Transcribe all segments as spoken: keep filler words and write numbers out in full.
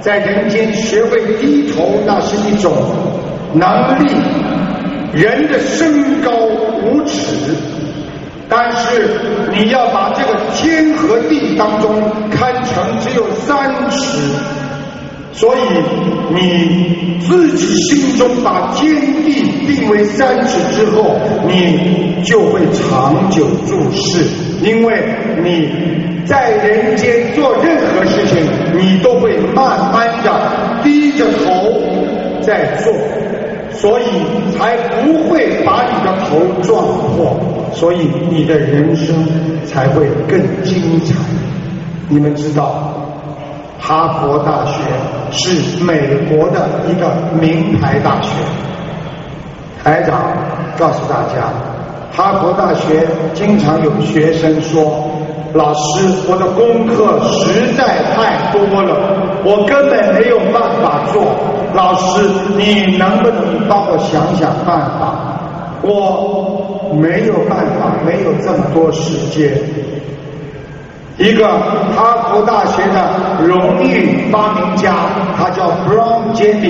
在人间学会低头，那是一种能力。人的身高五尺，但是你要把这个天和地当中看成只有三尺，所以你自己心中把天地定为三尺之后，你就会长久住世，因为你在人间做任何事情，你都会慢慢的低着头在做，所以才不会把你的头撞破，所以你的人生才会更精彩。你们知道哈佛大学是美国的一个名牌大学，台长告诉大家，哈佛大学经常有学生说，老师，我的功课实在太多了，我根本没有办法做，老师你能不能帮我想想办法？我没有办法，没有这么多时间。一个哈佛大学的荣誉发明家，他叫 Brown Jeffy，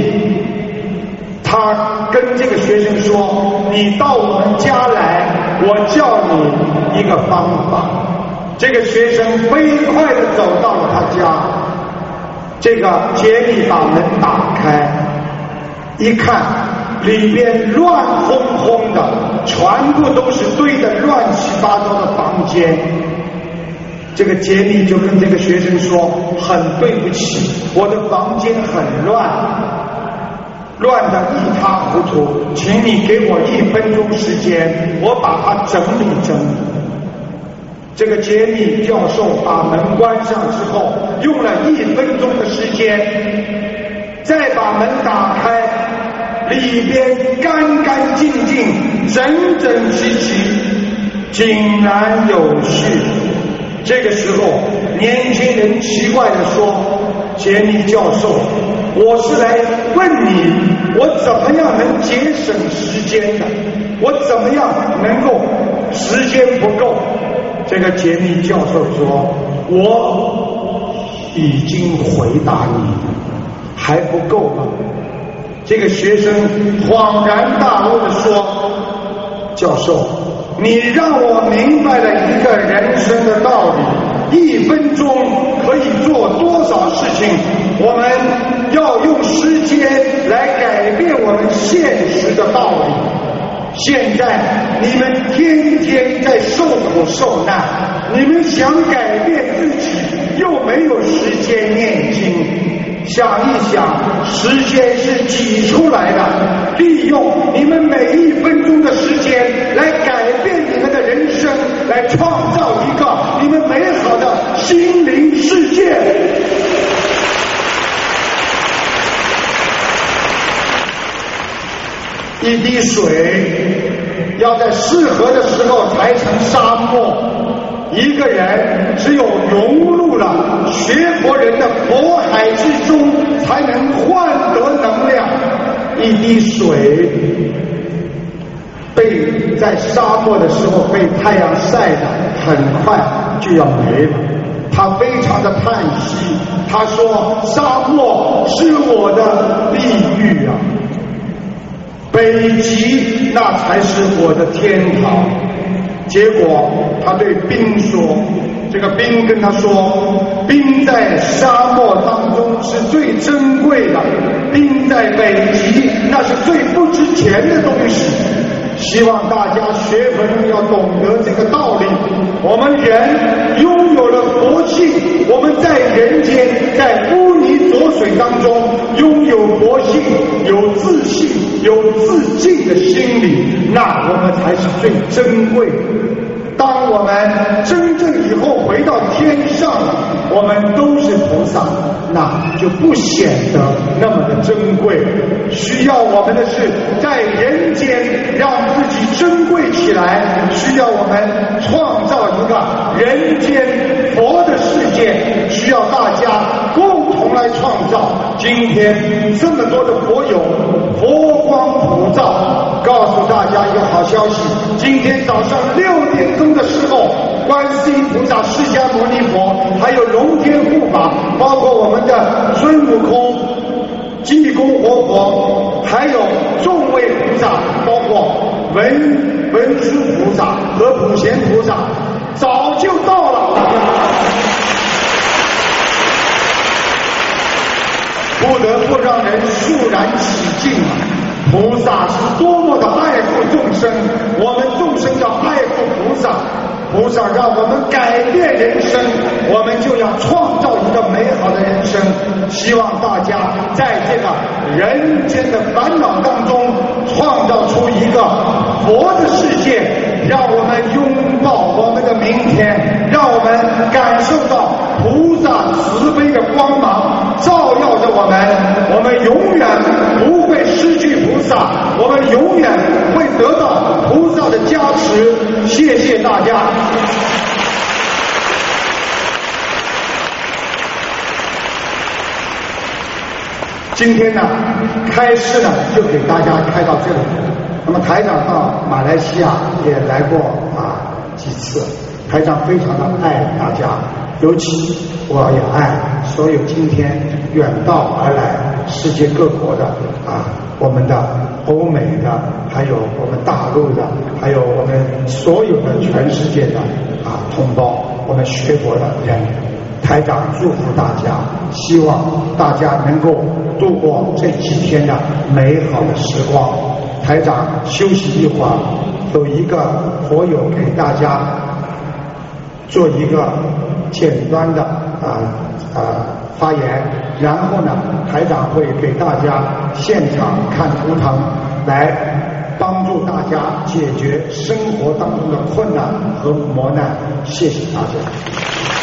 他跟这个学生说，你到我们家来，我教你一个方法。这个学生飞快地走到了他家，这个杰里把门打开，一看里边乱哄哄的，全部都是堆得乱七八糟的房间。这个杰里就跟这个学生说，很对不起，我的房间很乱，乱得一塌糊涂，请你给我一分钟时间，我把它整理整理。这个杰米教授把门关上之后，用了一分钟的时间，再把门打开，里边干干净净，整整齐齐，井然有序。这个时候，年轻人奇怪地说，杰米教授，我是来问你，我怎么样能节省时间的？我怎么样能够时间不够？这个杰米教授说，我已经回答你，还不够吗？这个学生恍然大悟地说，教授，你让我明白了一个人生的道理，一分钟可以做多少事情，我们要用时间来改变我们现实的道理。现在你们天天在受苦受难，你们想改变自己，又没有时间念经。想一想，时间是挤出来的，利用你们每一分钟的时间来改变你们的人生，来创造一个你们美好的心灵世界。一滴水要在适合的时候才成沙漠，一个人只有融入了学佛人的佛海之中，才能换得能量。一滴水被在沙漠的时候被太阳晒得很快就要没了，他非常的叹息，他说，沙漠是我的地狱啊，北极那才是我的天堂。结果他对冰说，这个冰跟他说，冰在沙漠当中是最珍贵的，冰在北极那是最不值钱的东西。希望大家学佛人要懂得这个道理，我们人拥有了佛性，我们在人间在污泥浊水当中拥有佛性，有自信，有自敬的心理，那我们才是最珍贵的。当我们真正以后回到天上，我们都是菩萨，那就不显得那么的珍贵。需要我们的是在人间让自己珍贵起来，需要我们创造一个人间佛的世界，需要大家共同来创造。今天这么多的佛友，佛光普照，告诉大家一个好消息，今天早上六点钟的时候，观世音菩萨、释迦牟尼佛还有龙天护法包括我们的孙悟空、济公活佛，还有众位菩萨，包括文文殊菩萨和普贤菩萨，早就到了，不得不让人肃然起敬啊！菩萨是多么的爱护众生，我们众生要爱护菩萨。菩萨让我们改变人生，我们就要创造一个美好的人生。希望大家在这个人间的烦恼当中，创造出一个佛的世界，让我们拥抱我们的明天，让我们感受到菩萨慈悲的光芒照耀着我们，我们永远不会失去菩萨，我们永远会得到菩萨的加持。谢谢大家。今天呢，开示呢就给大家开到这里。那么台长到马来西亚也来过啊几次，台长非常的爱大家，尤其我也爱所有今天远道而来世界各国的啊，我们的欧美的，还有我们大陆的，还有我们所有的全世界的啊同胞，我们学佛的人。台长祝福大家，希望大家能够度过这几天的美好的时光。台长休息一会儿，有一个佛友给大家做一个简单的啊啊发言，然后呢，台长会给大家现场看图腾，来帮助大家解决生活当中的困难和磨难。谢谢大家。